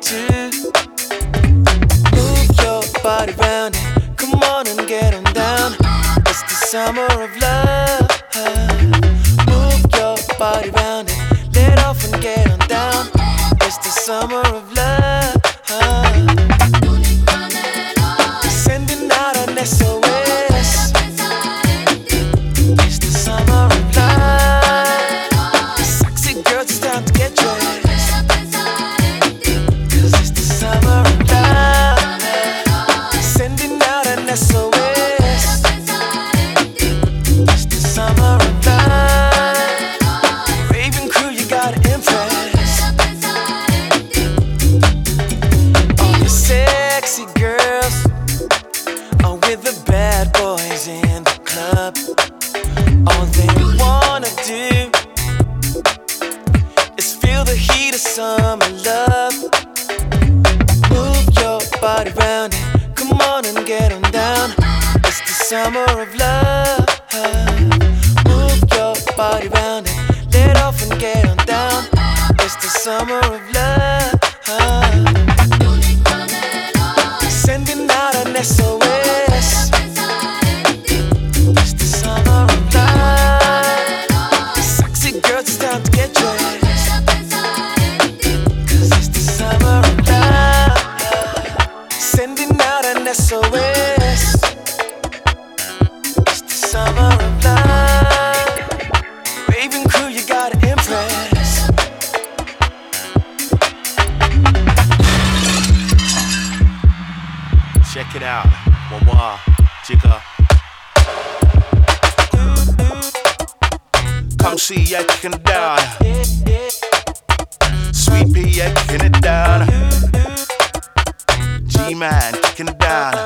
do. Move your body round it, come on and get on down. It's the summer of love. Move your body round it, let off and get on down. It's the summer of love. Sending out an SOS. It's the summer of love. Sexy girls, it's time to get dressed. 'Cause it's the summer of love. Sending out an SOS. It's the summer of love. Raving crew, you gotta impress. All the sexy girls are with the bad boys in the club. All they wanna do is feel the heat of summer love. Move your body round it, come on and get on down. It's the summer of love. Move your body round it, let off and get on down. It's the summer of love. Sending out an SOS. It's the summer of love. Sexy girls, it's time to get dressed. 'Cause it's the summer of love. Sending out an SOS. It's the summer of love. Raving crew, you gotta impress. Check it out, Wawa, Jigga. Come see ya kicking it down. Sweet Pea kicking it down. G-Man kicking it down.